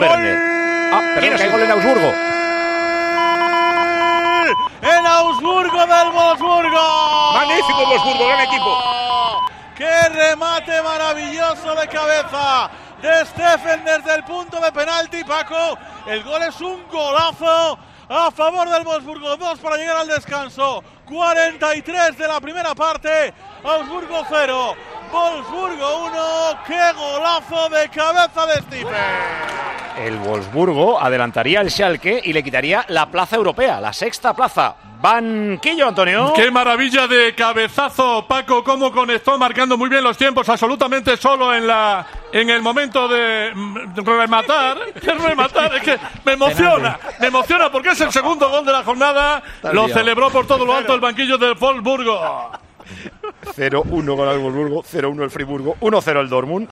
Perdón, que hay gol en Augsburgo. En Augsburgo del Wolfsburgo. Magnífico Wolfsburgo, gran equipo. ¡Qué remate maravilloso de cabeza de Steffen desde el punto de penalti, Paco! El gol es un golazo a favor del Wolfsburgo. 2 para llegar al descanso. 43 de la primera parte. Augsburgo 0. Wolfsburgo 1. ¡Qué golazo de cabeza de Steffen! El Wolfsburgo adelantaría el Schalke y le quitaría la plaza europea, la sexta plaza. Banquillo, Antonio. ¡Qué maravilla de cabezazo, Paco! Cómo conectó, marcando muy bien los tiempos, absolutamente solo en el momento de rematar. Es que me emociona porque es el segundo gol de la jornada. Lo celebró por todo lo alto el banquillo del Wolfsburgo. 0-1 con el Wolfsburgo, 0-1 el Friburgo, 1-0 el Dortmund.